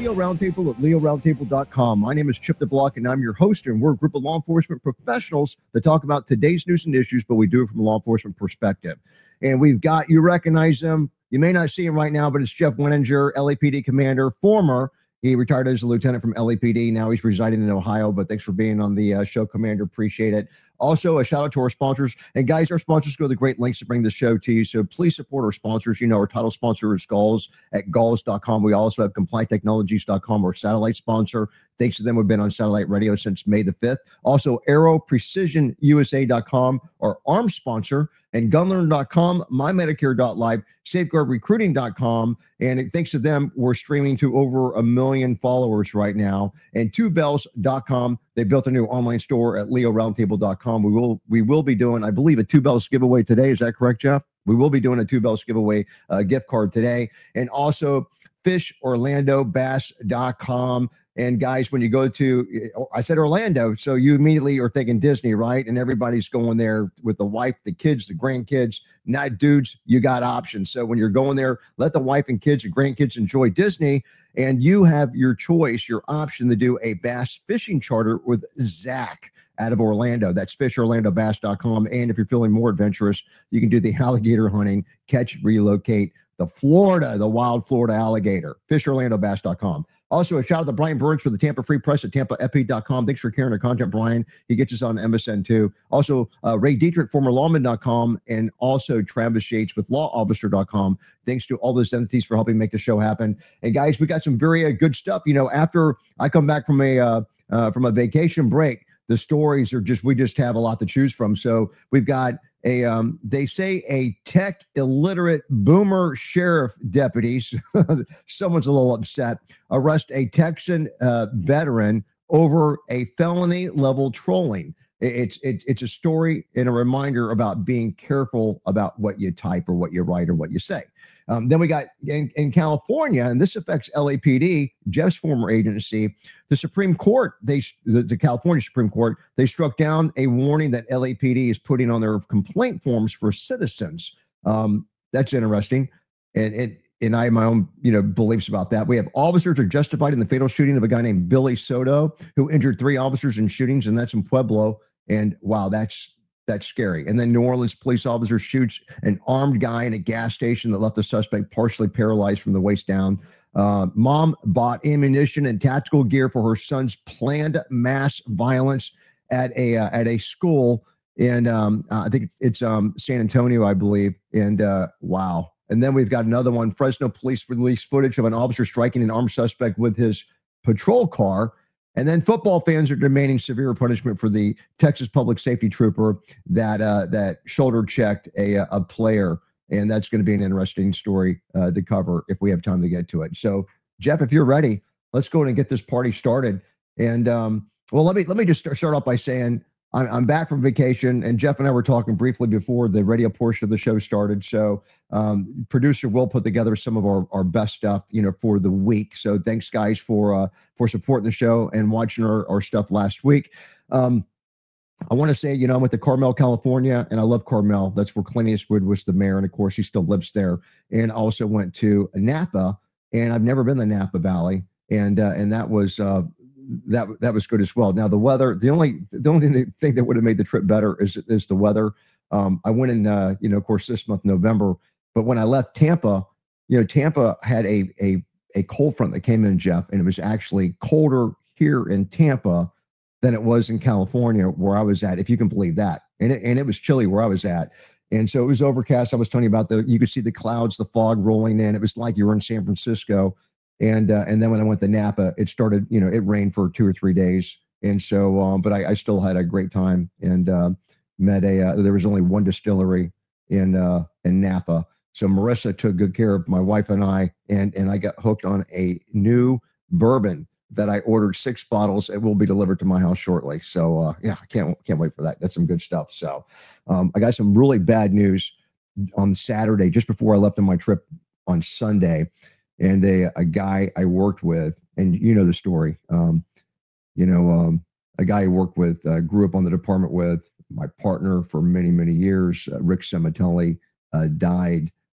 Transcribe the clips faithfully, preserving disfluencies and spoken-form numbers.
Leo Roundtable at leo roundtable dot com. My name is Chip the Block, and I'm your host, and we're a group of law enforcement professionals that talk about today's news and issues, but we do it from a law enforcement perspective. And we've got, you recognize him. You may not see him right now, but it's Jeff Winninger, L A P D commander, former. He retired as a lieutenant from L A P D. Now he's residing in Ohio, but thanks for being on the uh, show, Commander. Appreciate it. Also, a shout out to our sponsors. And guys, our sponsors go to great lengths to bring the show to you. So please support our sponsors. You know, our title sponsor is Galls at galls dot com. We also have compliant technologies dot com, our satellite sponsor. Thanks to them, we've been on satellite radio since May the fifth. Also, aero precision u s a dot com, our arms sponsor, and gunlearn dot com, my medicare dot live, safeguard recruiting dot com. And thanks to them, we're streaming to over a million followers right now. And two bells dot com, they built a new online store at leo roundtable dot com. We will we will be doing, I believe, a Two Bells giveaway today. Is that correct, Jeff? We will be doing a Two Bells giveaway uh, gift card today. And also fish orlando bass dot com. And guys, when you go to, I said Orlando, so you immediately are thinking Disney, right? And everybody's going there with the wife, the kids, the grandkids. Not dudes, you got options. So when you're going there, let the wife and kids and grandkids enjoy Disney, and you have your choice, your option to do a bass fishing charter with Zach out of Orlando. That's fish orlando bass dot com. And if you're feeling more adventurous, you can do the alligator hunting, catch, relocate, the Florida, the wild Florida alligator, fish orlando bass dot com. Also, a shout out to Brian Burns for the Tampa Free Press at tampa f p dot com. Thanks for carrying our content, Brian. He gets us on M S N too. Also, uh, Ray Dietrich, former lawman dot com, and also Travis Yates with law officer dot com. Thanks to all those entities for helping make the show happen. And guys, we got some very uh, good stuff. You know, after I come back from a uh, uh, from a vacation break, the stories are just, we just have a lot to choose from. So we've got a, um, they say a tech illiterate boomer sheriff deputy, someone's a little upset, arrest a Texan uh, veteran over a felony level trolling. It's, it's, it's a story and a reminder about being careful about what you type or what you write or what you say. Um, then we got in, in California, and this affects L A P D, Jeff's former agency, the Supreme Court, they the, the California Supreme Court, they struck down a warning that L A P D is putting on their complaint forms for citizens. Um, that's interesting. And it, and I have my own, you know, beliefs about that. We have officers are justified in the fatal shooting of a guy named Billy Soto, who injured three officers in shootings, and that's in Pueblo. And wow, that's That's scary. And then New Orleans police officer shoots an armed guy in a gas station that left the suspect partially paralyzed from the waist down. Uh, mom bought ammunition and tactical gear for her son's planned mass violence at a uh, at a school in um, uh, I think it's um, San Antonio, I believe. And uh, wow. And then we've got another one. Fresno police released footage of an officer striking an armed suspect with his patrol car. And then football fans are demanding severe punishment for the Texas public safety trooper that uh, that shoulder checked a a player, and that's going to be an interesting story uh, to cover if we have time to get to it. So, Jeff, if you're ready, let's go and get this party started. And um, well, let me let me just start, start off by saying I'm, I'm back from vacation, and Jeff and I were talking briefly before the radio portion of the show started. So, um, producer Will put together some of our, our best stuff, you know, for the week. So, thanks guys for uh, for supporting the show and watching our, our stuff last week. Um, I want to say, you know, I went to Carmel, California, and I love Carmel. That's where Clint Eastwood was the mayor, and of course, he still lives there. And I also went to Napa, and I've never been to Napa Valley, and uh, and that was. Uh, that that was good as well. Now the weather, the only the only thing that, thing that would have made the trip better is is the weather. Um, I went in, uh, you know, of course, this month November, but when I left Tampa, you know, Tampa had a a a cold front that came in, Jeff, and it was actually colder here in Tampa than it was in California where I was at, if you can believe that. And it, and it was chilly where I was at. And so it was overcast. I was telling you about the, you could see the clouds, the fog rolling in. It was like you were in San Francisco. And uh, and then when I went to Napa, it started, you know, it rained for two or three days. And so, um, but I, I still had a great time and uh, met a, uh, there was only one distillery in uh, in Napa. So Marissa took good care of my wife and I, and and I got hooked on a new bourbon that I ordered six bottles. It will be delivered to my house shortly. So uh, yeah, I can't can't wait for that. That's some good stuff. So um, I got some really bad news on Saturday, just before I left on my trip on Sunday. And a, a guy I worked with, and you know the story, um, you know, um, a guy I worked with, uh, grew up on the department with, my partner for many, many years, uh, Rick Semitelli, uh, died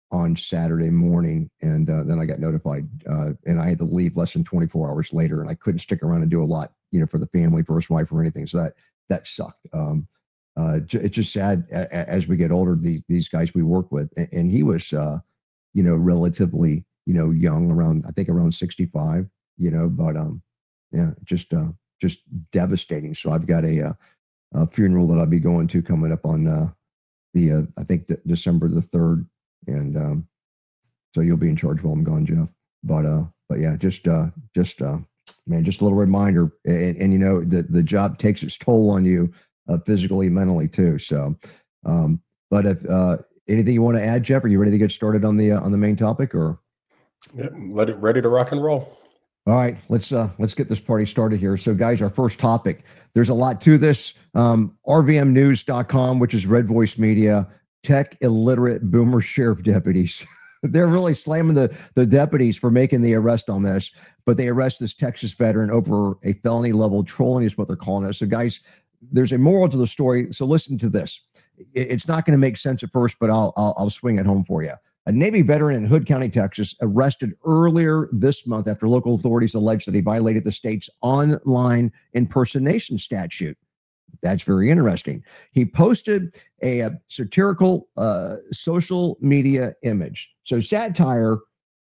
on Saturday morning, and uh, then I got notified, uh, and I had to leave less than twenty-four hours later, and I couldn't stick around and do a lot, you know, for the family, first wife, or anything. So that that sucked. Um, uh, it's just sad as we get older. These these guys we work with, and, and he was, uh, you know, relatively, you know, young, around I think around sixty-five, you know, but um, yeah, just uh, just devastating. So I've got a, a, a funeral that I'll be going to coming up on uh, the uh, I think de- December the third. And um, so you'll be in charge while I'm gone, Jeff. But uh, but yeah, just uh, just uh, man, just a little reminder. And, and you know, the the job takes its toll on you, uh, physically, mentally too. So, um, but if uh, anything you want to add, Jeff, are you ready to get started on the uh, on the main topic, or? Yeah, let it ready to rock and roll. All right, let's uh, let's get this party started here. So, guys, our first topic. There's a lot to this. Um, R V M news dot com, which is Red Voice Media. Tech illiterate boomer sheriff deputies. They're really slamming the, the deputies for making the arrest on this, but they arrest this Texas veteran over a felony level trolling is what they're calling it. So guys, there's a moral to the story. So listen to this. It's not going to make sense at first, but I'll, I'll, I'll swing it home for you. A Navy veteran in Hood County, Texas, arrested earlier this month after local authorities alleged that he violated the state's online impersonation statute. That's very interesting. He posted a, a satirical uh, social media image. So satire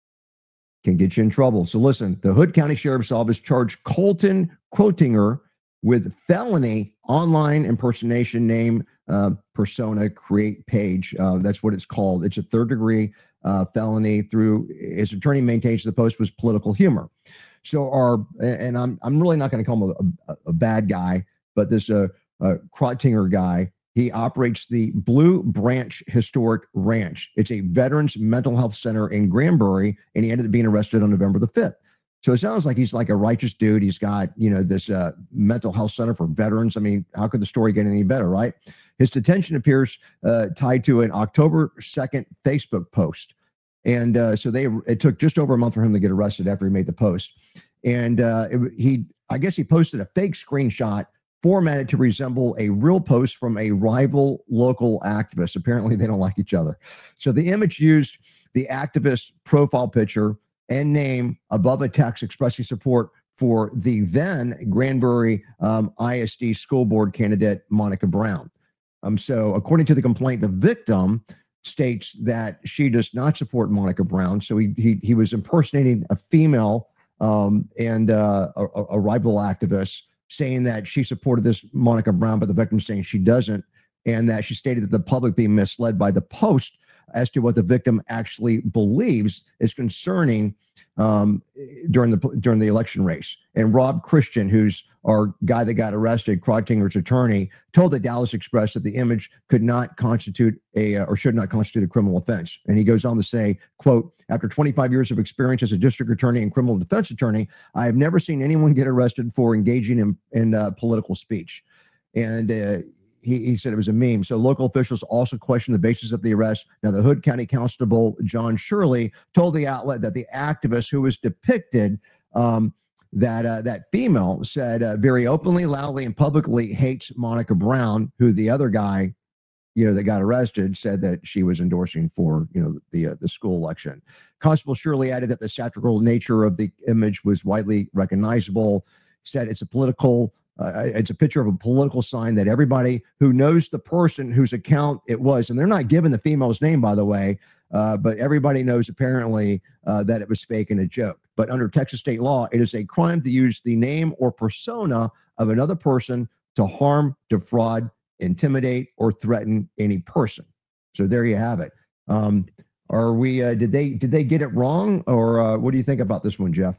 can get you in trouble. So listen, the Hood County Sheriff's Office charged Colton Quotinger with felony online impersonation, name, uh, persona, create page. Uh, that's what it's called. It's a third degree uh, felony. Through his attorney maintains the post was political humor. So our, and I'm I'm really not going to call him a, a, a bad guy, but this uh, uh, Quotinger guy, he operates the Blue Branch Historic Ranch. It's a veterans mental health center in Granbury, and he ended up being arrested on November the fifth. So it sounds like he's like a righteous dude. He's got, you know, this uh, mental health center for veterans. I mean, how could the story get any better, right? His detention appears uh, tied to an October second Facebook post. And uh, so they it took just over a month for him to get arrested after he made the post. And uh, it, he, I guess he posted a fake screenshot formatted to resemble a real post from a rival local activist. Apparently, they don't like each other. So the image used the activist profile picture and name above a text expressing support for the then Granbury um, I S D school board candidate, Monica Brown. Um, so according to the complaint, the victim states that she does not support Monica Brown. So he he, he was impersonating a female um, and uh, a, a rival activist, saying that she supported this Monica Brown, but the victim saying she doesn't, and that she stated that the public being misled by the post as to what the victim actually believes is concerning um, during the during the election race. And Rob Christian, who's our guy that got arrested, Quotinger's attorney, told the Dallas Express that the image could not constitute a uh, or should not constitute a criminal offense. And he goes on to say, quote, after twenty-five years of experience as a district attorney and criminal defense attorney, I have never seen anyone get arrested for engaging in, in uh, political speech. And uh, He, he said it was a meme. So local officials also questioned the basis of the arrest. Now, the Hood County Constable John Shirley told the outlet that the activist who was depicted, um, that uh, that female said uh, very openly, loudly, and publicly hates Monica Brown, who the other guy, you know, that got arrested said that she was endorsing for, you know, the uh, the school election. Constable Shirley added that the satirical nature of the image was widely recognizable. Said it's a political. Uh, it's a picture of a political sign that everybody who knows the person whose account it was, and they're not given the female's name, by the way, uh, but everybody knows apparently uh, that it was fake and a joke. But under Texas state law, it is a crime to use the name or persona of another person to harm, defraud, intimidate, or threaten any person. So there you have it. Um, are we? Uh, did they did they get it wrong, or uh, what do you think about this one, Jeff?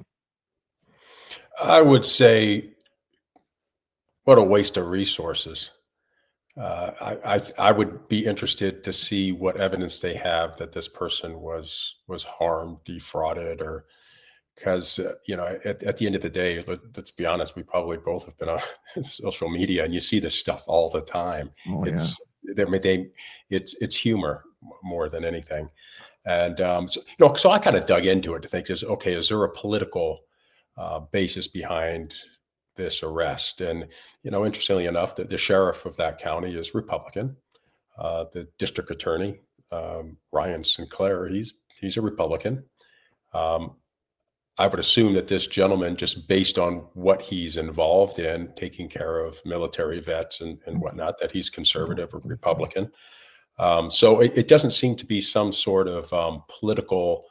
I would say, what a waste of resources. Uh, I, I I would be interested to see what evidence they have that this person was was harmed, defrauded, or because uh, you know, at, at the end of the day, let, let's be honest, we probably both have been on social media, and you see this stuff all the time. Oh, it's yeah. they, they it's it's humor more than anything, and um, so, you know, so I kind of dug into it to think, is okay, is there a political uh, basis behind this arrest? And, you know, interestingly enough, the, the sheriff of that county is Republican. Uh, the district attorney um, Ryan Sinclair. He's he's a Republican. Um, I would assume that this gentleman, just based on what he's involved in, taking care of military vets and, and whatnot, that he's conservative or Republican. Um, so it, it doesn't seem to be some sort of um, political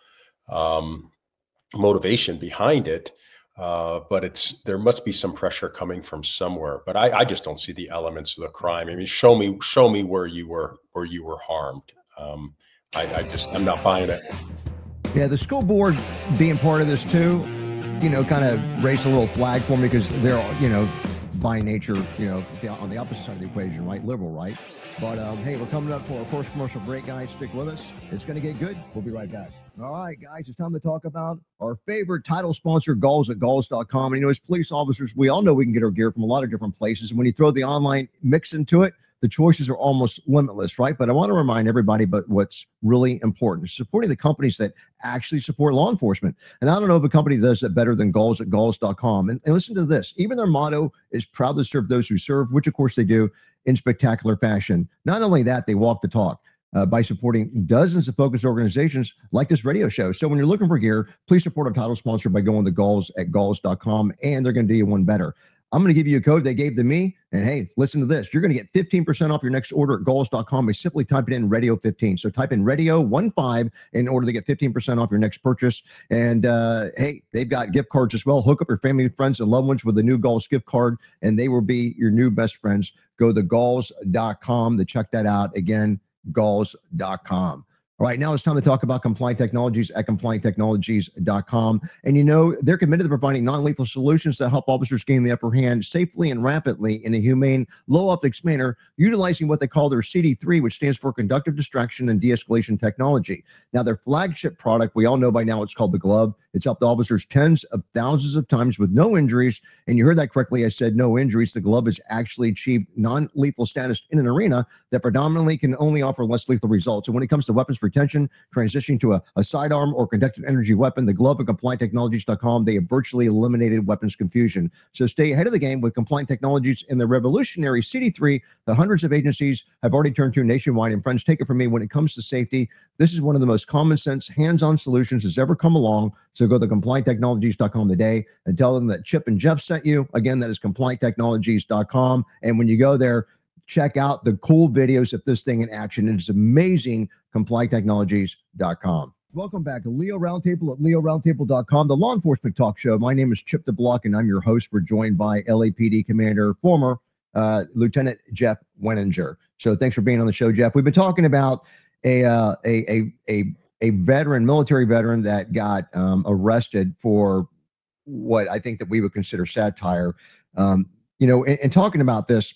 um, motivation behind it. Uh, but it's there must be some pressure coming from somewhere. But I, I just don't see the elements of the crime. I mean, show me show me where you were where you were harmed. Um, I, I just I'm not buying it. Yeah, the school board being part of this too, you know, kind of raised a little flag for me because they're, you know, by nature, you know, on the opposite side of the equation, right? Liberal, right? But um, hey, we're coming up for our first commercial break, guys. Stick with us. It's going to get good. We'll be right back. All right, guys, it's time to talk about our favorite title sponsor, Galls at Galls dot com. And, you know, as police officers, we all know we can get our gear from a lot of different places. And when you throw the online mix into it, the choices are almost limitless, right? But I want to remind everybody about what's really important, supporting the companies that actually support law enforcement. And I don't know if a company does it better than Galls at Galls dot com. And, and listen to this. Even their motto is proud to serve those who serve, which, of course, they do in spectacular fashion. Not only that, they walk the talk. Uh, by supporting dozens of focused organizations like this radio show. So when you're looking for gear, please support our title sponsor by going to Galls at Galls dot com, and they're going to do you one better. I'm going to give you a code they gave to me, and hey, listen to this. You're going to get fifteen percent off your next order at Galls dot com by simply typing in radio fifteen. So type in radio fifteen in order to get fifteen percent off your next purchase. And uh, hey, they've got gift cards as well. Hook up your family, friends, and loved ones with the new Galls gift card, and they will be your new best friends. Go to Galls dot com to check that out. Again, Galls dot com. All right, now it's time to talk about Compliant Technologies at Compliant Technologies dot com. And you know, they're committed to providing non-lethal solutions that help officers gain the upper hand safely and rapidly in a humane, low-optics manner, utilizing what they call their C D three, which stands for Conductive Distraction and De-escalation Technology. Now, their flagship product, we all know by now, it's called the Glove. It's helped officers tens of thousands of times with no injuries. And you heard that correctly. I said no injuries. The Glove has actually achieved non-lethal status in an arena that predominantly can only offer less lethal results. And when it comes to weapons retention, transitioning to a, a sidearm or conductive energy weapon, the Glove at Compliant Technologies dot com, they have virtually eliminated weapons confusion. So stay ahead of the game with Compliant Technologies and the revolutionary C D three that hundreds of agencies have already turned to nationwide. And friends, take it from me, when it comes to safety, this is one of the most common sense, hands-on solutions that's ever come along. So go to Compliant Technologies dot com today and tell them that Chip and Jeff sent you. Again, that is Compliant Technologies dot com. And when you go there, check out the cool videos of this thing in action. It's amazing. Compliant Technologies dot com. Welcome back to Leo Roundtable at Leo Roundtable dot com, the law enforcement talk show. My name is Chip DeBlock, and I'm your host. We're joined by L A P D Commander, former uh, Lieutenant Jeff Weninger. So thanks for being on the show, Jeff. We've been talking about a uh, a a a a veteran, military veteran that got um, arrested for what I think that we would consider satire. Um, you know, and, and talking about this,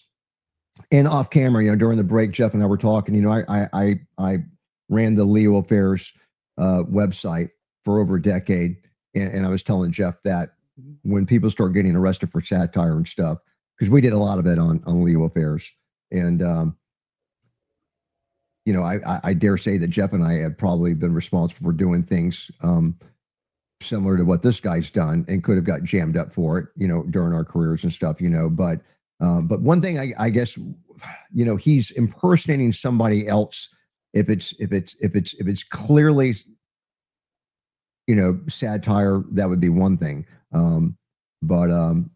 and off camera, you know, during the break, Jeff and I were talking. You know, I I I ran the Leo Affairs uh, website for over a decade, and, and I was telling Jeff that when people start getting arrested for satire and stuff, because we did a lot of it on on Leo Affairs, and um, you know, I, I I dare say that Jeff and I have probably been responsible for doing things um, similar to what this guy's done, and could have got jammed up for it, you know, during our careers and stuff, you know, but. Um, but one thing I, I guess, you know, he's impersonating somebody else. If it's if it's if it's if it's clearly, you know, satire, that would be one thing. Um, but um,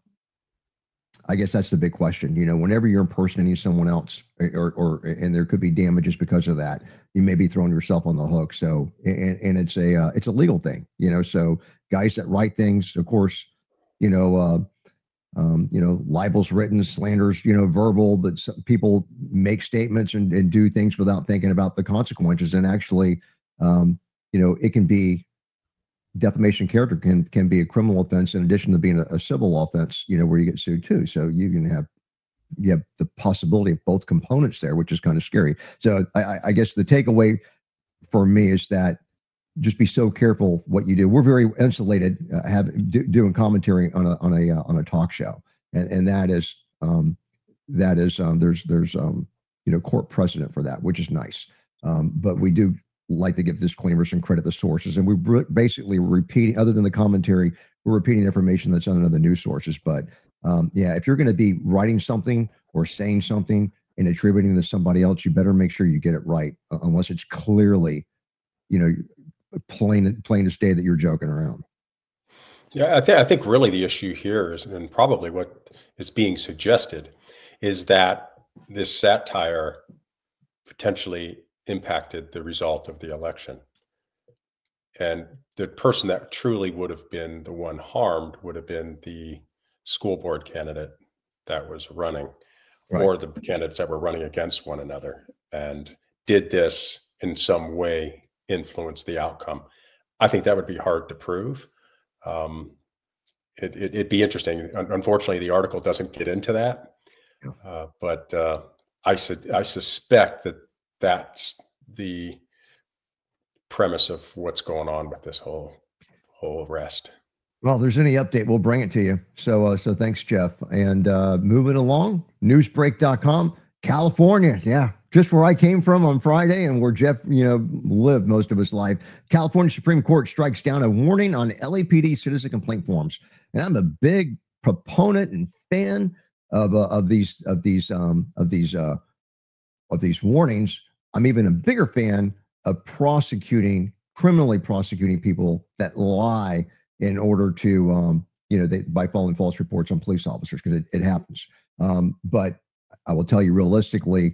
I guess that's the big question. You know, whenever you're impersonating someone else, or or and there could be damages because of that, you may be throwing yourself on the hook. So and and it's a uh, it's a legal thing. You know, so guys that write things, of course, you know. Uh, Um, you know, libels written, slanders, you know, verbal, but some people make statements and, and do things without thinking about the consequences. And actually, um, you know, it can be defamation of character can can be a criminal offense in addition to being a, a civil offense, you know, where you get sued too. So you can have you have the possibility of both components there, which is kind of scary. So I, I guess the takeaway for me is that just be so careful what you do. We're very insulated, uh, have do, doing commentary on a on a uh, on a talk show, and and that is um, that is um, there's there's um, you know court precedent for that, which is nice. Um, but we do like to give disclaimers and credit the sources, and we re- basically repeating, other than the commentary, we're repeating information that's on other news sources. But um, yeah, if you're going to be writing something or saying something, and attributing to somebody else, you better make sure you get it right, uh, unless it's clearly, you know, plain plain as day that you're joking around. Yeah, I think I think really the issue here is, and probably what is being suggested, is that this satire potentially impacted the result of the election. And the person that truly would have been the one harmed would have been the school board candidate that was running, Right. or the candidates that were running against one another. And did this in some way influence the outcome? I think that would be hard to prove. Um, it, it, it'd be interesting. Un- Unfortunately, the article doesn't get into that. Yeah. Uh, but uh, I, su- I suspect that that's the premise of what's going on with this whole whole arrest. Well, if there's any update, we'll bring it to you. So, uh, so thanks, Jeff. And uh, moving along, newsbreak dot com, California. Yeah, just where I came from on Friday and where Jeff, you know, lived most of his life. California Supreme Court strikes down a warning on L A P D citizen complaint forms. And I'm a big proponent and fan of uh, of these of these um, of these uh, of these warnings. I'm even a bigger fan of prosecuting, criminally prosecuting people that lie in order to, um, you know, they, by filing false reports on police officers, because it, it happens. Um, but I will tell you realistically,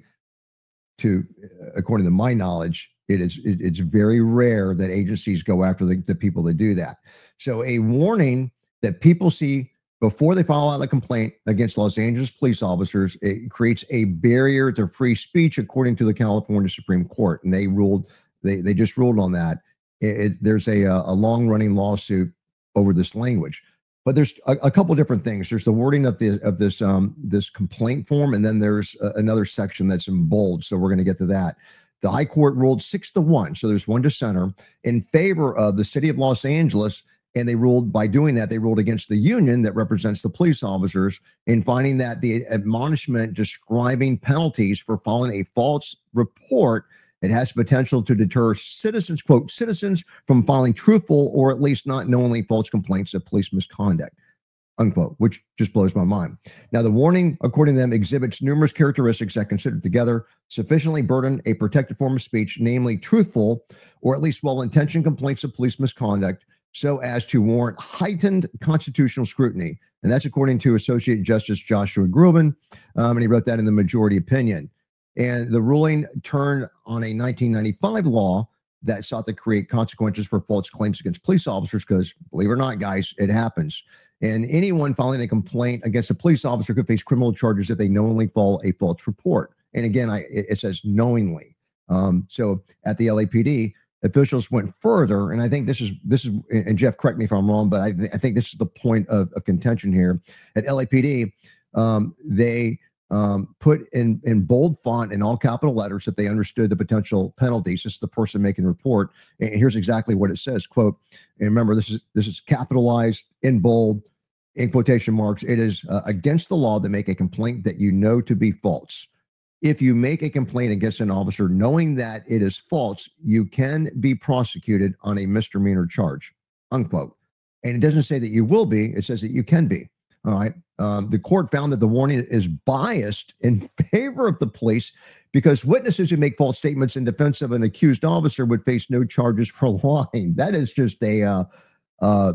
to according to my knowledge, it is it, it's very rare that agencies go after the, the people that do that. So a warning that people see before they file out a complaint against Los Angeles police officers, it creates a barrier to free speech, according to the California Supreme Court. And they ruled, they they just ruled on that. It, it, there's a, a long running lawsuit over this language, but there's a, a couple different things. There's the wording of the of this um, this complaint form, and then there's a, another section that's in bold. So we're going to get to that. The High Court ruled six to one, so there's one dissenter in favor of the city of Los Angeles. And they ruled, by doing that, they ruled against the union that represents the police officers in finding that the admonishment describing penalties for filing a false report, it has potential to deter citizens, quote, citizens from filing truthful or at least not knowingly false complaints of police misconduct, unquote, which just blows my mind. Now, the warning, according to them, exhibits numerous characteristics that, considered together, sufficiently burden a protected form of speech, namely truthful or at least well-intentioned complaints of police misconduct, so as to warrant heightened constitutional scrutiny. And that's according to Associate Justice Joshua Grubin, um, and he wrote that in the majority opinion. And the ruling turned on a nineteen ninety-five law that sought to create consequences for false claims against police officers, because, believe it or not, guys, it happens. And anyone filing a complaint against a police officer could face criminal charges if they knowingly file a false report. And again, I, it, it says knowingly. Um, so at the L A P D, officials went further, and I think this is this is, and Jeff, correct me if I'm wrong, but I, th- I think this is the point of, of contention here. At L A P D, um, they um, put in in bold font in all capital letters that they understood the potential penalties. This is the person making the report, and here's exactly what it says: "Quote." And remember, this is this is capitalized in bold, in quotation marks. It is uh, against the law to make a complaint that you know to be false. If you make a complaint against an officer knowing that it is false, you can be prosecuted on a misdemeanor charge, unquote. And it doesn't say that you will be, it says that you can be. All right. Um, the court found that the warning is biased in favor of the police because witnesses who make false statements in defense of an accused officer would face no charges for lying. That is just a, uh, uh,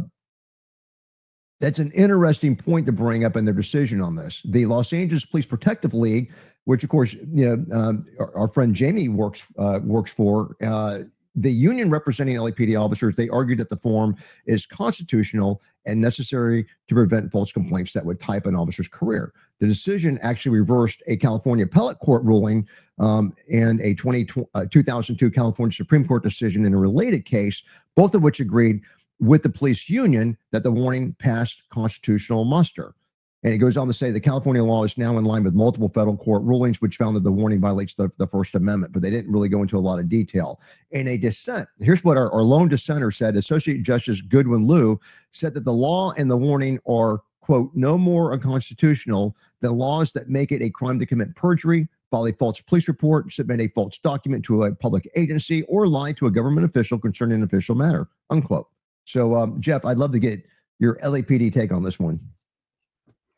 that's an interesting point to bring up in their decision on this. The Los Angeles Police Protective League, which of course, you know, um, our, our friend Jamie works uh, works for, uh, the union representing L A P D officers, they argued that the form is constitutional and necessary to prevent false complaints that would type an officer's career. The decision actually reversed a California appellate court ruling um, and a twenty, uh, two thousand two California Supreme Court decision in a related case, both of which agreed with the police union that the warning passed constitutional muster. And it goes on to say the California law is now in line with multiple federal court rulings, which found that the warning violates the, the First Amendment, but they didn't really go into a lot of detail. In a dissent, here's what our, our lone dissenter said. Associate Justice Goodwin Liu said that the law and the warning are, quote, no more unconstitutional than laws that make it a crime to commit perjury, file a false police report, submit a false document to a public agency, or lie to a government official concerning an official matter, unquote. So, um, Jeff, I'd love to get your L A P D take on this one.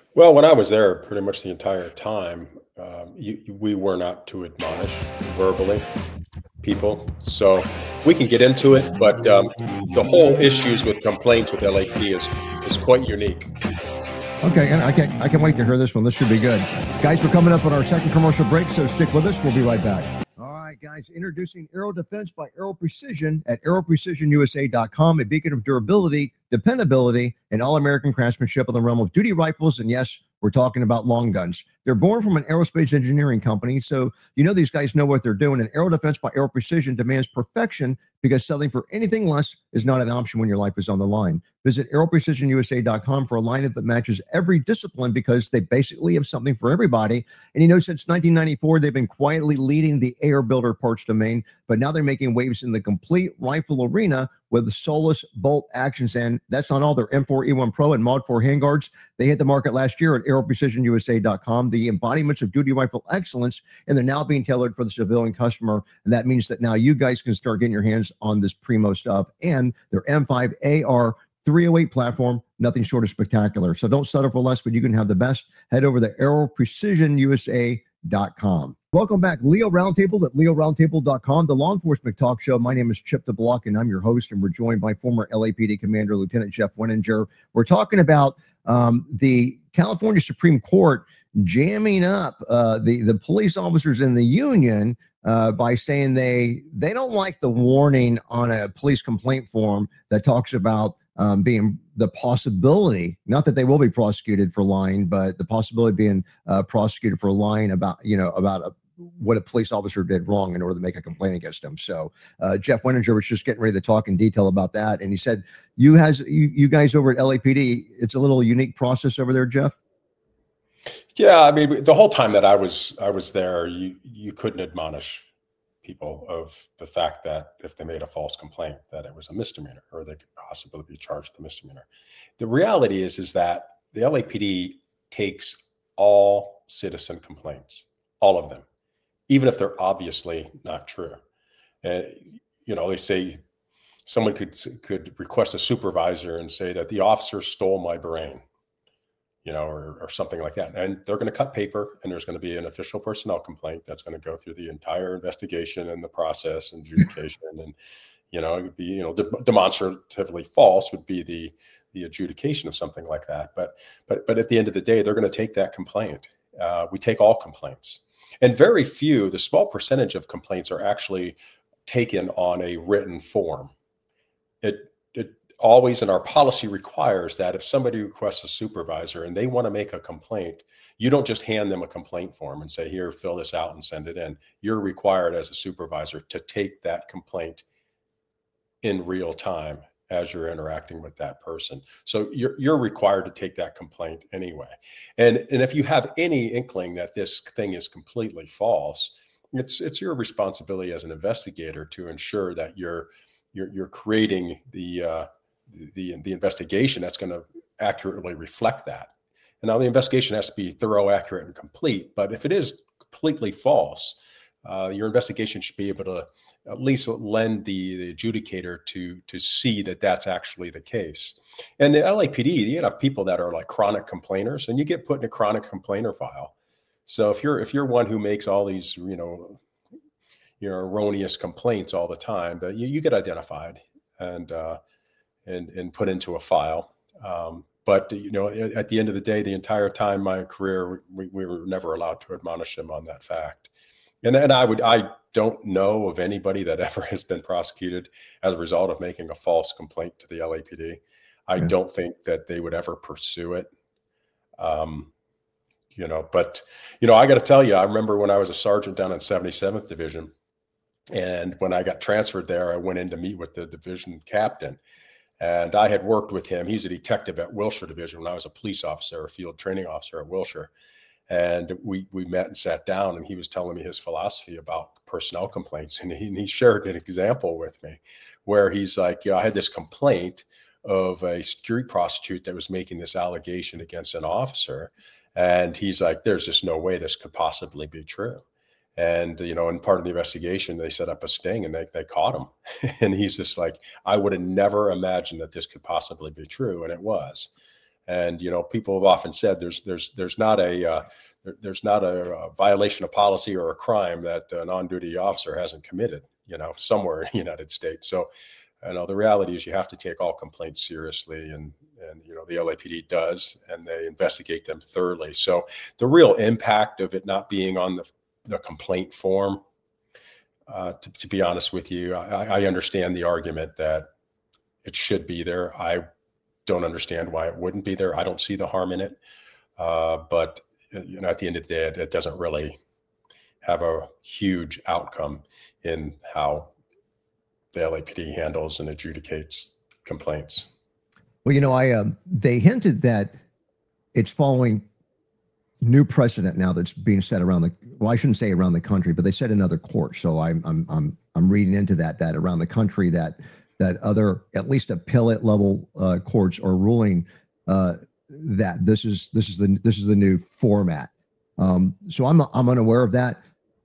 Well, when I was there pretty much the entire time, um, you, you- we were not to admonish verbally people. So we can get into it, but um, the whole issues with complaints with L A P D is, is quite unique. Okay, and I can't I can't wait to hear this one. This should be good. Guys, we're coming up on our second commercial break, so stick with us. We'll be right back. All right, guys, introducing Aero Defense by Aero Precision at aero precision u s a dot com, a beacon of durability, dependability, and all-American craftsmanship in the realm of duty rifles. And yes, we're talking about long guns. They're born from an aerospace engineering company, so you know these guys know what they're doing. And Aero Defense by Aero Precision demands perfection because selling for anything less is not an option when your life is on the line. Visit aero precision u s a dot com for a lineup that matches every discipline because they basically have something for everybody. And you know, since nineteen ninety-four, they've been quietly leading the air builder parts domain, but now they're making waves in the complete rifle arena with the Solus bolt actions. And that's not all. Their M four E one Pro and Mod four handguards, they hit the market last year at aero precision u s a dot com, the embodiments of duty rifle excellence, and they're now being tailored for the civilian customer. And that means that now you guys can start getting your hands on this primo stuff and their M five A R three oh eight platform, nothing short of spectacular. So don't settle for less, but you can have the best. Head over to aero precision u s a dot com. Welcome back, Leo Roundtable at leo roundtable dot com, the law enforcement talk show. My name is Chip DeBlock, and I'm your host, and we're joined by former L A P D Commander Lieutenant Jeff Weninger. We're talking about um, the California Supreme Court jamming up uh, the, the police officers in the union uh, by saying they they don't like the warning on a police complaint form that talks about um, being the possibility, not that they will be prosecuted for lying, but the possibility of being uh, prosecuted for lying about, you know, about a, what a police officer did wrong in order to make a complaint against them. So uh, Jeff Weninger was just getting ready to talk in detail about that. And he said, you has you, you guys over at L A P D, it's a little unique process over there, Jeff. Yeah, I mean, the whole time that I was I was there, you you couldn't admonish people of the fact that if they made a false complaint, that it was a misdemeanor, or they could possibly be charged with a misdemeanor. The reality is, is that the L A P D takes all citizen complaints, all of them, even if they're obviously not true. And you know, they say someone could could request a supervisor and say that the officer stole my brain, you know, or, or something like that. And they're going to cut paper, and there's going to be an official personnel complaint that's going to go through the entire investigation and the process and adjudication. And, you know, it would be, you know, de- demonstratively false would be the, the adjudication of something like that. But, but, but at the end of the day, they're going to take that complaint. Uh, we take all complaints, and very few, the small percentage of complaints are actually taken on a written form. It, it, always in our policy requires that if somebody requests a supervisor and they want to make a complaint, you don't just hand them a complaint form and say, here, fill this out and send it in. You're required as a supervisor to take that complaint in real time as you're interacting with that person. So you're you're required to take that complaint anyway. And, and if you have any inkling that this thing is completely false, it's it's your responsibility as an investigator to ensure that you're you're you're creating the uh, the the investigation that's going to accurately reflect that. And now the investigation has to be thorough, accurate, and complete. But if it is completely false, uh, your investigation should be able to at least lend the, the adjudicator to to see that that's actually the case. And the L A P D, you have people that are like chronic complainers, and you get put in a chronic complainer file. So if you're if you're one who makes all these, you know, you know, erroneous complaints all the time, but you, you get identified and uh, and and put into a file. Um, but you know, at the end of the day, the entire time my career, we, we were never allowed to admonish them on that fact. And and I would I don't know of anybody that ever has been prosecuted as a result of making a false complaint to the L A P D. I yeah. don't think that they would ever pursue it. Um, you know, but you know, I got to tell you, I remember when I was a sergeant down in seventy-seventh Division, and when I got transferred there, I went in to meet with the division captain. And I had worked with him. He's a detective at Wilshire Division when I was a police officer, a field training officer at Wilshire. And we we met and sat down, and he was telling me his philosophy about personnel complaints. And he, and he shared an example with me where he's like, you know, I had this complaint of a street prostitute that was making this allegation against an officer. And he's like, there's just no way this could possibly be true. And, you know, in part of the investigation, they set up a sting and they, they caught him. And he's just like, I would have never imagined that this could possibly be true. And it was. And, you know, people have often said there's there's there's not a uh, there, there's not a, a violation of policy or a crime that an on-duty officer hasn't committed, you know, somewhere in the United States. So, you know, the reality is you have to take all complaints seriously, and and you know the L A P D does, and they investigate them thoroughly. So the real impact of it not being on the the complaint form, uh, to, to be honest with you, I, I understand the argument that it should be there. I don't understand why it wouldn't be there. I don't see the harm in it, uh, but you know, at the end of the day, it, it doesn't really have a huge outcome in how the L A P D handles and adjudicates complaints. Well, you know, I um, they hinted that it's following new precedent now that's being set around the. Well, I shouldn't say around the country, but they said in other courts. So I'm I'm I'm I'm reading into that that around the country that that other at least appellate level uh, courts are ruling uh, that this is this is the this is the new format. Um, so I'm I'm unaware of that.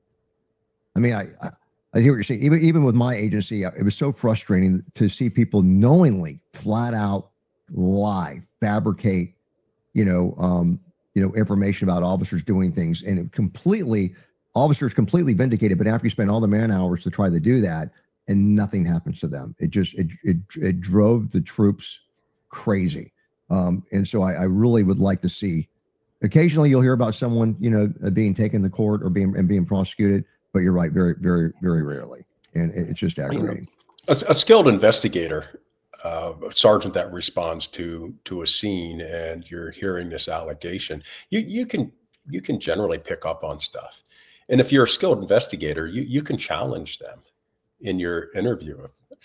I mean, I. I I hear what you're saying. Even even with my agency, it was so frustrating to see people knowingly, flat out lie, fabricate, you know, um, you know, information about officers doing things, and it completely, officers completely vindicated. But after you spend all the man hours to try to do that, and nothing happens to them, it just it it it drove the troops crazy. Um, and so I, I really would like to see. Occasionally, you'll hear about someone, you know, being taken to court or being and being prosecuted. But you're right, very, very, very rarely. And it's just aggravating. A, a skilled investigator, uh, a sergeant that responds to to a scene, and you're hearing this allegation, you you can you can generally pick up on stuff. And if you're a skilled investigator, you you can challenge them in your interview.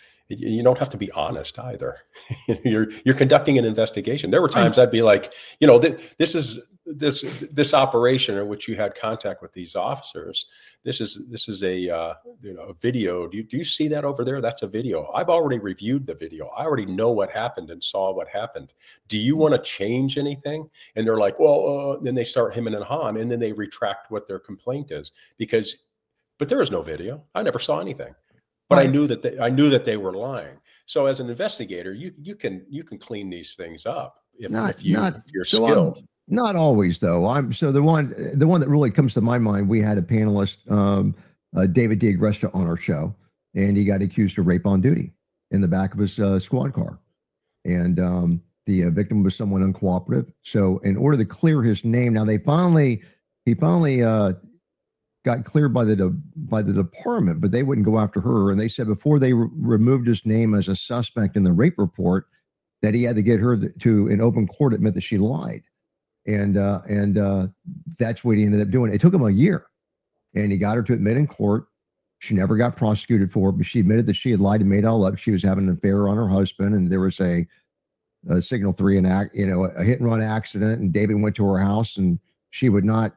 You don't have to be honest either. you're you're conducting an investigation. There were times I'd be like, you know, th- this is this this operation in which you had contact with these officers. This is this is a uh, you know a video. Do you do you see that over there? That's a video. I've already reviewed the video. I already know what happened and saw what happened. Do you want to change anything? And they're like, well, uh, then they start hemming and hawing, and then they retract what their complaint is because, but there is no video. I never saw anything. But I knew that they, I knew that they were lying. So as an investigator, you you can you can clean these things up if, not, if you not, if you're so skilled. I'm, not always though. I'm so the one the one that really comes to my mind. We had a panelist, um, uh, David D'Agresta, on our show, and he got accused of rape on duty in the back of his uh, squad car, and um, the uh, victim was someone uncooperative. So in order to clear his name, now they finally he finally. Uh, got cleared by the de- by the department, but they wouldn't go after her. And they said before they re- removed his name as a suspect in the rape report, that he had to get her to in open court admit that she lied, and uh, and uh, that's what he ended up doing. It took him a year, and he got her to admit in court. She never got prosecuted for it, but she admitted that she had lied and made it all up. She was having an affair on her husband, and there was a, a Signal three and act, you know, a hit and run accident, and David went to her house, and she would not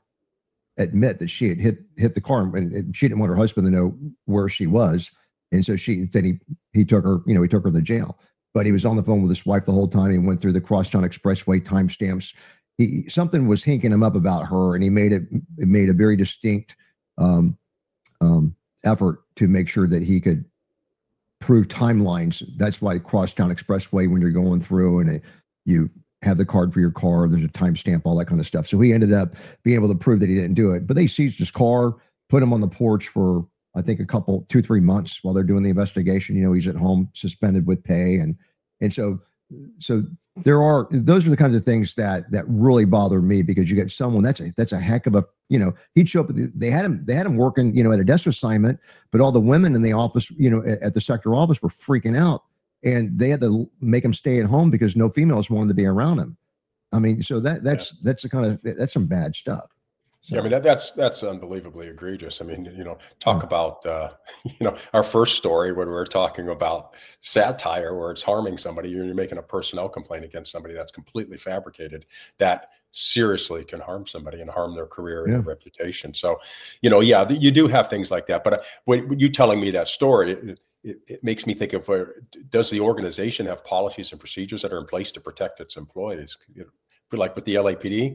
admit that she had hit hit the car, and she didn't want her husband to know where she was, and so she said he he took her, you know, he took her to jail. But he was on the phone with his wife the whole time. He went through the Crosstown Expressway timestamps. He something was hinking him up about her, and he made it, it made a very distinct um, um, effort to make sure that he could prove timelines. That's why Crosstown Expressway, when you're going through and it, you have the card for your car, there's a timestamp, all that kind of stuff. So he ended up being able to prove that he didn't do it. But they seized his car, put him on the porch for, I think, a couple, two, three months while they're doing the investigation. You know, he's at home suspended with pay. And and so so there are, those are the kinds of things that that really bother me, because you get someone that's a that's a heck of a, you know, he'd show up, they had him, they had him working, you know, at a desk assignment, but all the women in the office, you know, at, at the sector office were freaking out. And they had to make him stay at home because no females wanted to be around him. I mean, so that that's yeah. that's the kind of that's some bad stuff. So. Yeah, I mean that, that's that's unbelievably egregious. I mean, you know, talk yeah. about uh, you know, our first story when we were talking about satire, where it's harming somebody, you're, you're making a personnel complaint against somebody that's completely fabricated. That seriously can harm somebody and harm their career and yeah. their reputation. So, you know, yeah, you do have things like that. But uh, when, when you telling me that story, It, It, it makes me think of where, does the organization have policies and procedures that are in place to protect its employees? You know, like with the L A P D,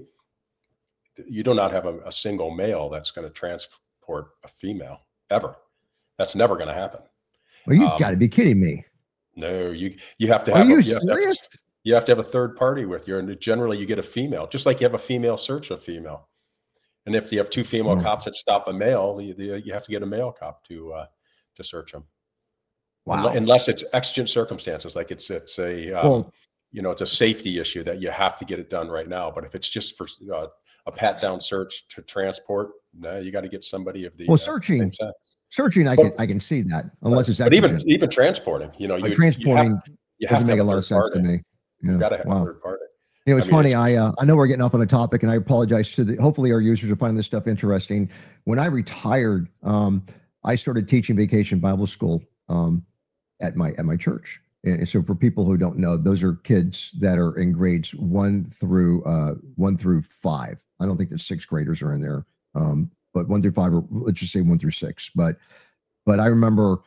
you do not have a, a single male that's going to transport a female ever. That's never going to happen. Well, you've um, got to be kidding me. No, you you have to have. Are you a, serious? you have to have, you have to have a third party with you. And generally you get a female, just like you have a female search a female. And if you have two female mm. cops that stop a male, you, you have to get a male cop to uh, to search them. Wow. Unless it's exigent circumstances, like it's it's a um, well, you know, it's a safety issue that you have to get it done right now. But if it's just for uh, a pat down search to transport, no, you got to get somebody of the well searching. Uh, searching, I but, can I can see that unless it's but even even transporting, you know, like you transporting you have, you doesn't have make to a lot of sense party. to me. Yeah. You got to have wow. a third party. You know, it's I mean, funny. It's, I uh, I know we're getting off on a topic, and I apologize to the. Hopefully, our users are finding this stuff interesting. When I retired, um, I started teaching vacation Bible school um, at my at my church. And so, for people who don't know, those are kids that are in grades one through uh, one through five. I don't think that sixth graders are in there, um, but one through five, or let's just say one through six. But but I remember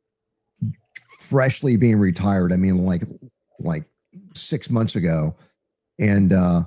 freshly being retired. I mean, like like six months ago. And uh,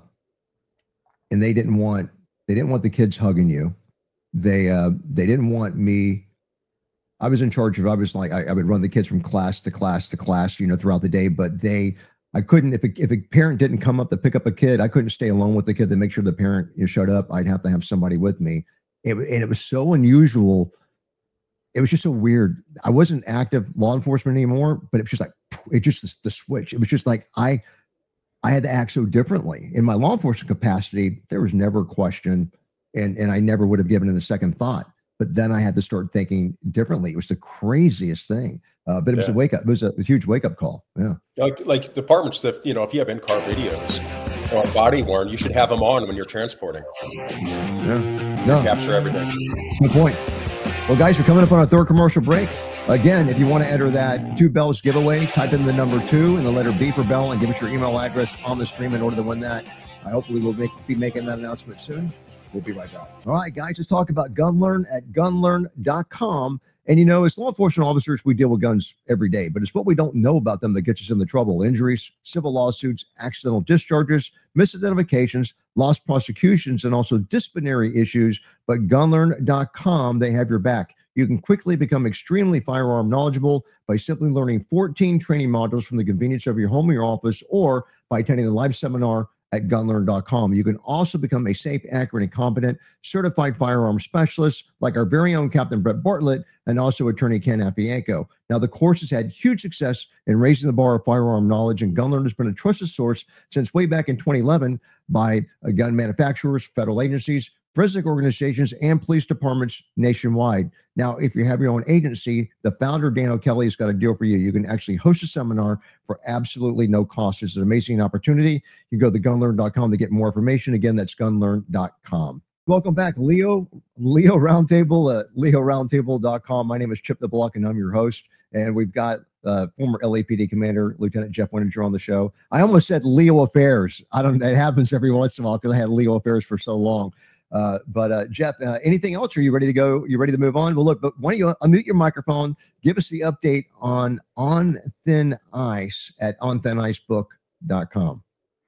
and they didn't want they didn't want the kids hugging you. They uh, they didn't want me. I was in charge of. I was like I, I would run the kids from class to class to class, you know, throughout the day. But they, I couldn't if a, if a parent didn't come up to pick up a kid, I couldn't stay alone with the kid to make sure the parent you know, showed up. I'd have to have somebody with me. It, and it was so unusual. It was just so weird. I wasn't active law enforcement anymore, but it was just like it just the, the switch. It was just like I. I had to act so differently. In my law enforcement capacity, there was never a question, and, and I never would have given it a second thought. But then I had to start thinking differently. It was the craziest thing. Uh, but it was yeah. a wake up. It was a, a huge wake up call. Yeah. Like like departments that, you know, if you have in-car videos or body worn, you should have them on when you're transporting. Yeah. No. Capture everything. Good point. Well, guys, we're coming up on our third commercial break. Again, if you want to enter that two bells giveaway, type in the number two and the letter B for bell and give us your email address on the stream in order to win that. I hopefully we'll make, be making that announcement soon. We'll be right back. All right, guys, let's talk about GunLearn at gun learn dot com. And, you know, as law enforcement officers, we deal with guns every day, but it's what we don't know about them that gets us in the trouble. Injuries, civil lawsuits, accidental discharges, misidentifications, lost prosecutions, and also disciplinary issues. But gun learn dot com, they have your back. You can quickly become extremely firearm knowledgeable by simply learning fourteen training modules from the convenience of your home or your office, or by attending a live seminar at gun learn dot com. You can also become a safe, accurate, and competent certified firearm specialist like our very own Captain Brett Bartlett and also attorney Ken Afianco. Now, the course has had huge success in raising the bar of firearm knowledge, and GunLearn has been a trusted source since way back in twenty eleven by uh, gun manufacturers, federal agencies, forensic organizations, and police departments nationwide. Now, if you have your own agency, the founder, Dan O'Kelly, has got a deal for you. You can actually host a seminar for absolutely no cost. It's an amazing opportunity. You can go to gun learn dot com to get more information. Again, that's gun learn dot com. Welcome back, Leo, Leo Roundtable at leo roundtable dot com. My name is Chip the Block, and I'm your host. And we've got uh, former L A P D Commander Lieutenant Jeff Winninger on the show. I almost said Leo Affairs. I don't. It happens every once in a while because I had Leo Affairs for so long. Uh, but uh, Jeff, uh, anything else? Are you ready to go? You ready to move on? Well, look, but why don't you unmute your microphone? Give us the update on On Thin Ice at on thin ice book dot com.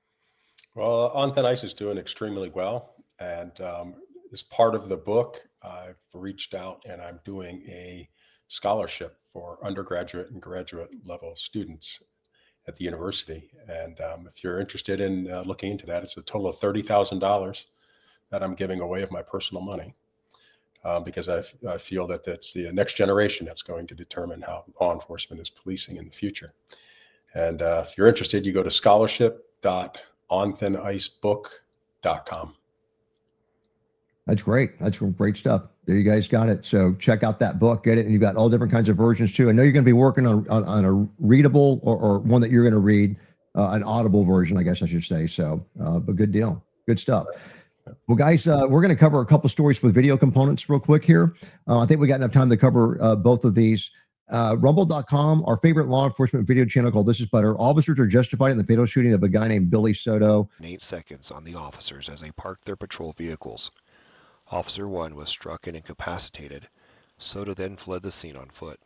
Well, On Thin Ice is doing extremely well. And um, as part of the book, I've reached out and I'm doing a scholarship for undergraduate and graduate level students at the university. And um, if you're interested in uh, looking into that, it's a total of thirty thousand dollars that I'm giving away of my personal money, uh, because I, f- I feel that that's the next generation that's going to determine how law enforcement is policing in the future. And uh, if you're interested, you go to scholarship dot on thin ice book dot com. That's great. That's great stuff. There you guys got it. So check out that book, get it. And you've got all different kinds of versions too. I know you're going to be working on, on, on a readable or, or one that you're going to read, uh, an audible version, I guess I should say. So, uh, but good deal. Good stuff. Well, guys, uh, we're going to cover a couple stories with video components real quick here. Uh, I think we got enough time to cover uh, both of these. Uh, rumble dot com, our favorite law enforcement video channel called This Is Butter. Officers are justified in the fatal shooting of a guy named Billy Soto. Eight seconds on the officers as they parked their patrol vehicles. Officer one was struck and incapacitated. Soto then fled the scene on foot.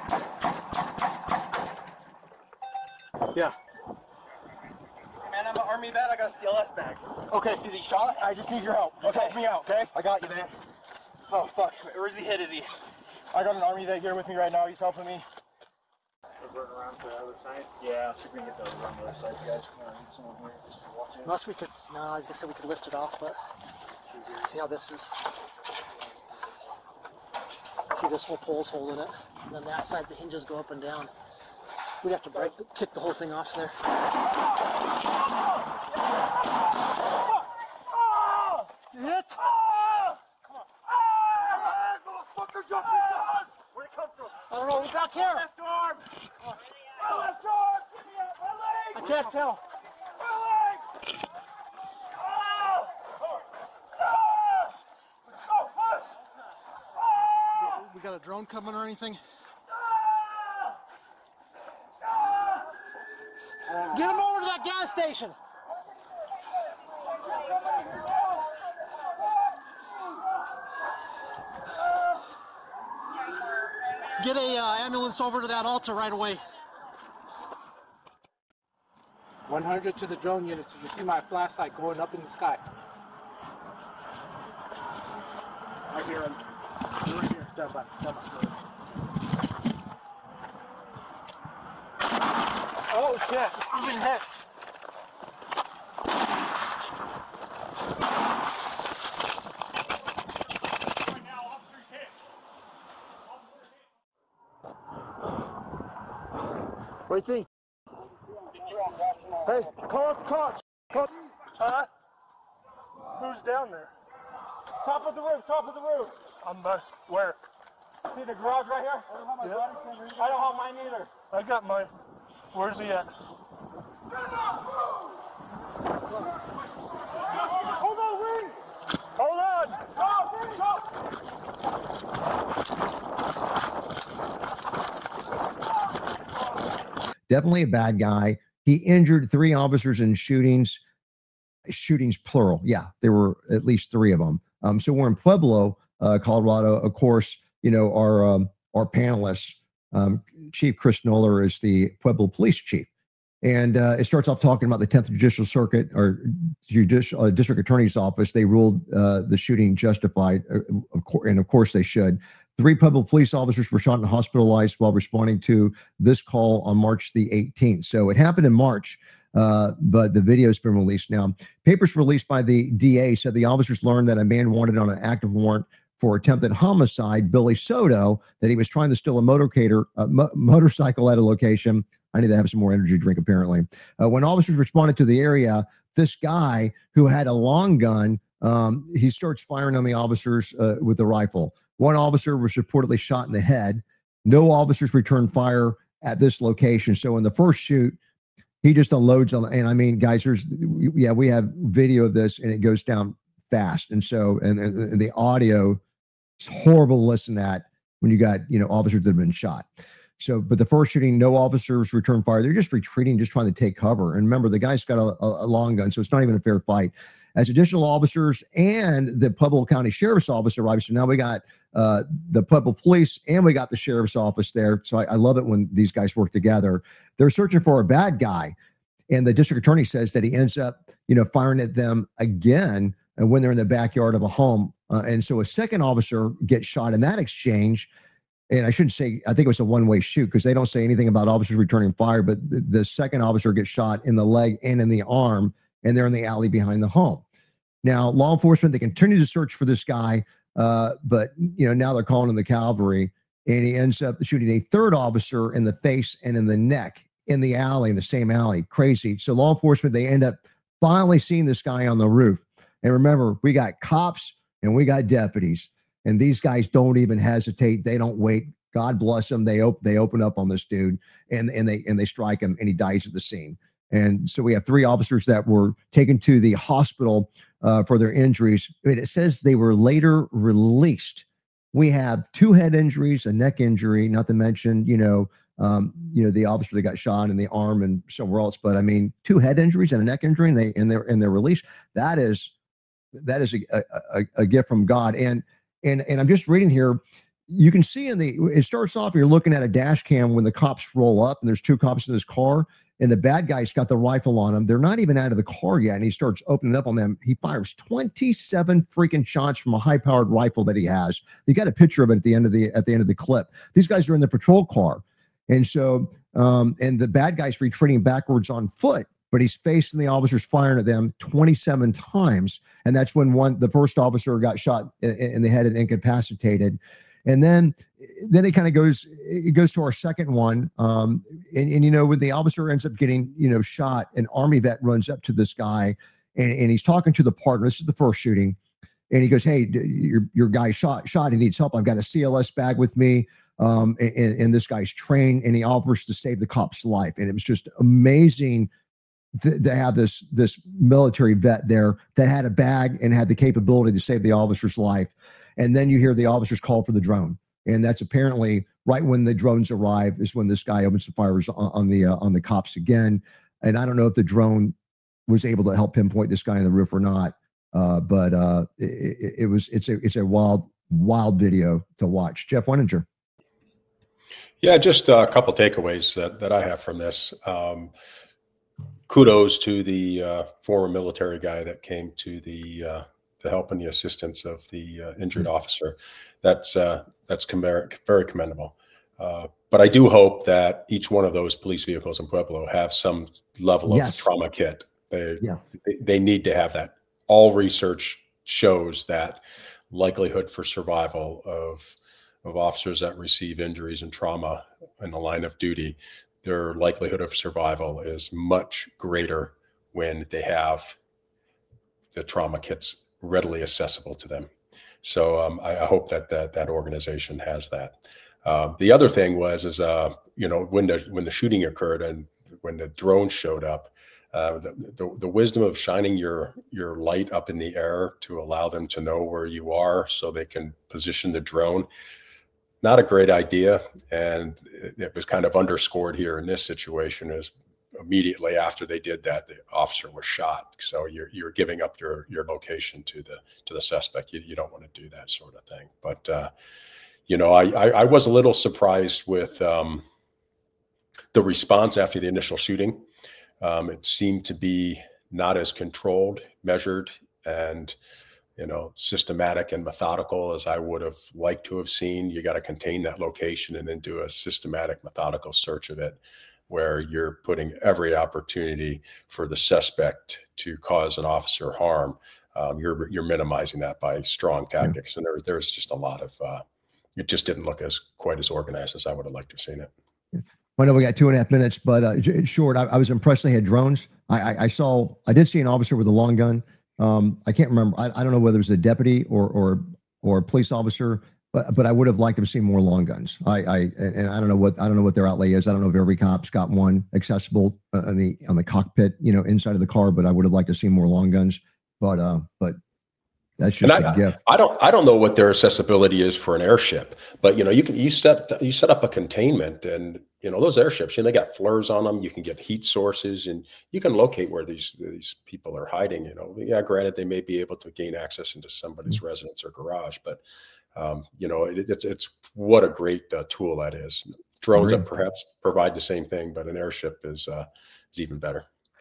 Yeah. Man, I'm an army vet. I got a C L S bag. Okay, is he shot? I just need your help. Just okay. Help me out, okay? I got you, man. Oh, fuck. Where is he hit, is he? I got an army vet here with me right now. He's helping me. We're going around to the other side? Yeah, let's see if we can get the around the other side, guys. Someone here. Just walk in. Unless we could, no, I was gonna say we could lift it off, but see how this is. See, this whole pole's holding it. And then that side, the hinges go up and down. We'd have to break, kick the whole thing off there. Hit! Come on. Motherfucker, jump your gun! Where'd it come from? I don't know, we're back here. Left arm! My left arm! Get me out! My leg! I can't tell. My leg! Ah! Ah! Oh, push! Ah! We got a drone coming or anything? Get him over to that gas station. Get a uh, ambulance over to that Alta right away. one hundred to the drone units. Did you see my flashlight going up in the sky? I hear him. Right here. Stand by. Stand by. Oh shit! I'm being hit. What do you think? Hey, call it the cops. Call. Huh? Who's down there? Top of the roof. Top of the roof. I'm uh, where? See the garage right here? I don't have my yep. body camera. I don't have mine either. I got mine. Where's he at? Hold on, wing! Hold on! Stop! Stop! Definitely a bad guy. He injured three officers in shootings. Shootings, plural. Yeah, there were at least three of them. Um, so we're in Pueblo, uh, Colorado. Of course, you know, our um, our panelists, um, Chief Chris Noller is the Pueblo Police Chief. And uh, it starts off talking about the tenth Judicial Circuit or Judicial uh, District Attorney's Office. They ruled uh, the shooting justified, uh, of course, and of course they should. Three Pueblo police officers were shot and hospitalized while responding to this call on March the eighteenth. So it happened in March, uh, but the video has been released now. Papers released by the D A said the officers learned that a man wanted on an active warrant for attempted homicide, Billy Soto, that he was trying to steal a motorcator, a mo- motorcycle at a location. I need to have some more energy drink, apparently. Uh, when officers responded to the area, this guy who had a long gun, um, he starts firing on the officers uh, with a rifle. One officer was reportedly shot in the head. No officers returned fire at this location. So in the first shoot, he just unloads on, and I mean, guys, there's, yeah, we have video of this, and it goes down fast. And so, and, and the audio, it's horrible to listen at when you got, you know, officers that have been shot. So, but the first shooting, no officers returned fire. They're just retreating, just trying to take cover. And remember, the guy's got a, a, a long gun, so it's not even a fair fight. As additional officers and the Pueblo County Sheriff's Office arrived, so now we got uh, the Pueblo Police and we got the Sheriff's Office there. So I, I love it when these guys work together. They're searching for a bad guy, and the district attorney says that he ends up, you know, firing at them again, and when they're in the backyard of a home. Uh, and so a second officer gets shot in that exchange. And I shouldn't say, I think it was a one-way shoot because they don't say anything about officers returning fire, but the, the second officer gets shot in the leg and in the arm, and they're in the alley behind the home. Now, law enforcement, they continue to search for this guy, uh, but, you know, now they're calling in the cavalry, and he ends up shooting a third officer in the face and in the neck in the alley, in the same alley. Crazy. So law enforcement, they end up finally seeing this guy on the roof. And remember, we got cops and we got deputies. And these guys don't even hesitate. They don't wait. God bless them. They open they open up on this dude, and and they and they strike him, and he dies at the scene. And so we have three officers that were taken to the hospital uh, for their injuries. It says they were later released. We have two head injuries, a neck injury, not to mention, you know, um, you know, the officer that got shot in the arm and somewhere else. But I mean, two head injuries and a neck injury, and they and they're and they're released. That is that is a, a, a gift from God. And And and I'm just reading here. You can see in the, it starts off, you're looking at a dash cam when the cops roll up and there's two cops in this car. and the bad guy's got the rifle on him. They're not even out of the car yet, and he starts opening up on them. He fires twenty-seven freaking shots from a high-powered rifle that he has. You got a picture of it at the end of the at the end of the clip. These guys are in the patrol car, and so um, and the bad guy's retreating backwards on foot, but he's facing the officers firing at them twenty-seven times, and that's when one the first officer got shot in, in the head and incapacitated. And then, then it kind of goes, it goes to our second one. Um, and, and, you know, when the officer ends up getting, you know, shot, an Army vet runs up to this guy and, and he's talking to the partner. This is the first shooting. And he goes, hey, your, your guy shot, shot, he needs help. I've got a C L S bag with me. Um, and, and this guy's trained, and he offers to save the cop's life. And it was just amazing to, to have this, this military vet there that had a bag and had the capability to save the officer's life. And then you hear the officers call for the drone, and that's apparently right when the drones arrive is when this guy opens the fires on, on the uh, on the cops again. And I don't know if the drone was able to help pinpoint this guy on the roof or not, uh, but uh, it, it was it's a it's a wild wild video to watch. Jeff Weninger. Yeah, just a couple takeaways that that I have from this. Um, kudos to the uh, former military guy that came to the. Uh, the help and the assistance of the uh, injured officer. That's uh, that's com- very commendable. Uh, but I do hope that each one of those police vehicles in Pueblo have some level of yes. trauma kit. They, yeah. they they need to have that. All research shows that likelihood for survival of of officers that receive injuries and trauma in the line of duty, their likelihood of survival is much greater when they have the trauma kits readily accessible to them. So um, I, I hope that that that organization has that. Uh, the other thing was is uh, you know when the when the shooting occurred and when the drone showed up, uh, the, the the wisdom of shining your your light up in the air to allow them to know where you are so they can position the drone. Not a great idea, and it, it was kind of underscored here in this situation is. Immediately after they did that, the officer was shot. So you're you're giving up your your location to the to the suspect. You, you don't want to do that sort of thing. But uh, you know, I, I I was a little surprised with um, the response after the initial shooting. Um, it seemed to be not as controlled, measured, and you know systematic and methodical as I would have liked to have seen. You got to contain that location and then do a systematic, methodical search of it, where you're putting every opportunity for the suspect to cause an officer harm. Um, you're you're minimizing that by strong tactics. Yeah. And there, there's just a lot of, uh, it just didn't look as quite as organized as I would have liked to have seen it. Yeah. I know we got two and a half minutes, but uh, short, I, I was impressed they had drones. I, I, I saw, I did see an officer with a long gun. Um, I can't remember. I, I don't know whether it was a deputy or or or a police officer. But, but I would have liked to have seen more long guns. I, I and I don't know what I don't know what their outlay is. I don't know if every cop's got one accessible uh, on the on the cockpit, you know, inside of the car. But I would have liked to see more long guns. But uh, but that's just and a I, gift. I don't I don't know what their accessibility is for an airship. But you know, you can you set you set up a containment, and you know those airships. You know, they got flares on them. You can get heat sources, and you can locate where these these people are hiding. You know, yeah, granted, they may be able to gain access into somebody's mm-hmm. residence or garage, but. Um, you know, it, it's it's what a great uh, tool that is. Drones that perhaps provide the same thing, but an airship is uh, is even better.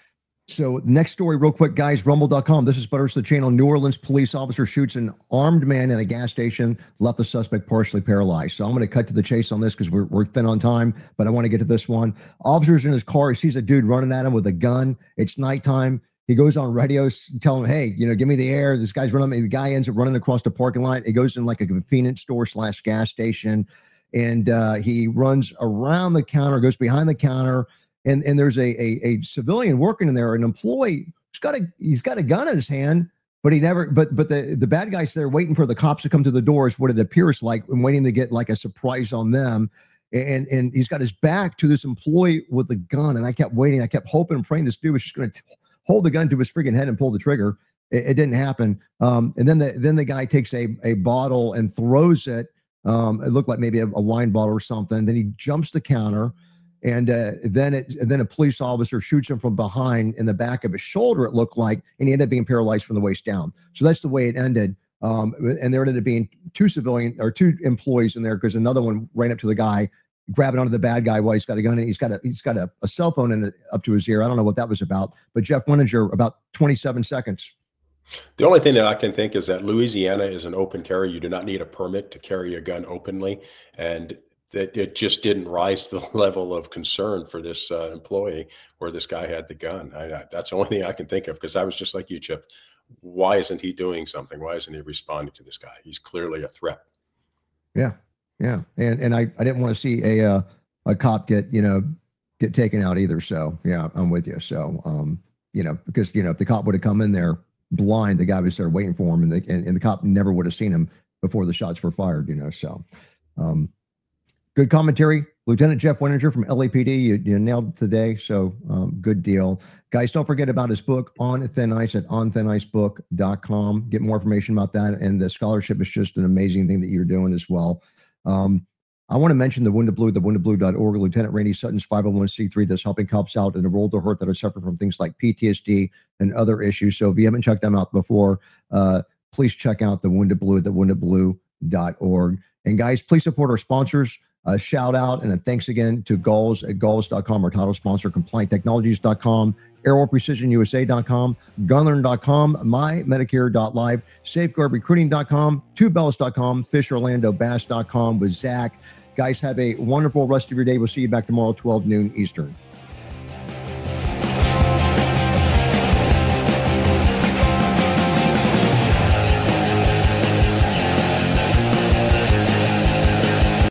So next story real quick, guys, rumble dot com. This is Butters the Channel. New Orleans police officer shoots an armed man at a gas station, left the suspect partially paralyzed. So I'm going to cut to the chase on this because we're, we're thin on time, but I want to get to this one. Officer's in his car. He sees a dude running at him with a gun. It's nighttime. He goes on radio telling him, hey, you know, give me the air. This guy's running. The guy ends up running across the parking lot. He goes in like a convenience store slash gas station. And uh, he runs around the counter, goes behind the counter. And, and there's a, a, a civilian working in there, an employee. He's got a, he's got a gun in his hand, but he never, but, but the, the bad guy's there waiting for the cops to come to the door is what it appears like, and waiting to get like a surprise on them. And, and he's got his back to this employee with the gun. And I kept waiting. I kept hoping and praying this dude was just going to hold the gun to his freaking head and pull the trigger. It, it didn't happen. Um, and then the then the guy takes a a bottle and throws it. Um, it looked like maybe a, a wine bottle or something. Then he jumps the counter, and uh, then it and then a police officer shoots him from behind in the back of his shoulder. It looked like, and he ended up being paralyzed from the waist down. So that's the way it ended. Um, and there ended up being two civilian or two employees in there because another one ran up to the guy grabbing onto the bad guy while he's got a gun and he's got a he's got a, a cell phone in it up to his ear. I don't know what that was about, but Jeff Winninger, about twenty-seven seconds. The only thing that I can think is that Louisiana is an open carry. You do not need a permit to carry a gun openly, and that it just didn't rise to the level of concern for this uh, employee where this guy had the gun. I, I, that's the only thing I can think of, because I was just like you, Chip. Why isn't he doing something? Why isn't he responding to this guy? He's clearly a threat. Yeah, yeah, and and I, I didn't want to see a uh, a cop get you know get taken out either. So yeah, I'm with you. So um, you know, because you know if the cop would have come in there blind, the guy was there waiting for him, and the and, and the cop never would have seen him before the shots were fired. You know, so um, good commentary. Lieutenant Jeff Winninger from L A P D, you, you nailed it today, so um, good deal. Guys, don't forget about his book, On Thin Ice, at on thin ice book dot com. Get more information about that, and the scholarship is just an amazing thing that you're doing as well. Um, I want to mention the Wounded Blue, the wounded blue dot org, Lieutenant Randy Sutton's five oh one c three that's helping cops out and enrolled or hurt that are suffering from things like P T S D and other issues. So if you haven't checked them out before, uh, please check out the Wounded Blue, the wounded blue dot org. And guys, please support our sponsors. A shout out and a thanks again to Gulls at Gulls dot com, our title sponsor, Compliant Technologies dot com, Airwar Precision U S A dot com, Gunlearn dot com, My Medicare dot live, Safeguard Recruiting dot com, Two Bells dot com, Fish Orlando Bass dot com with Zach. Guys, have a wonderful rest of your day. We'll see you back tomorrow, twelve noon Eastern.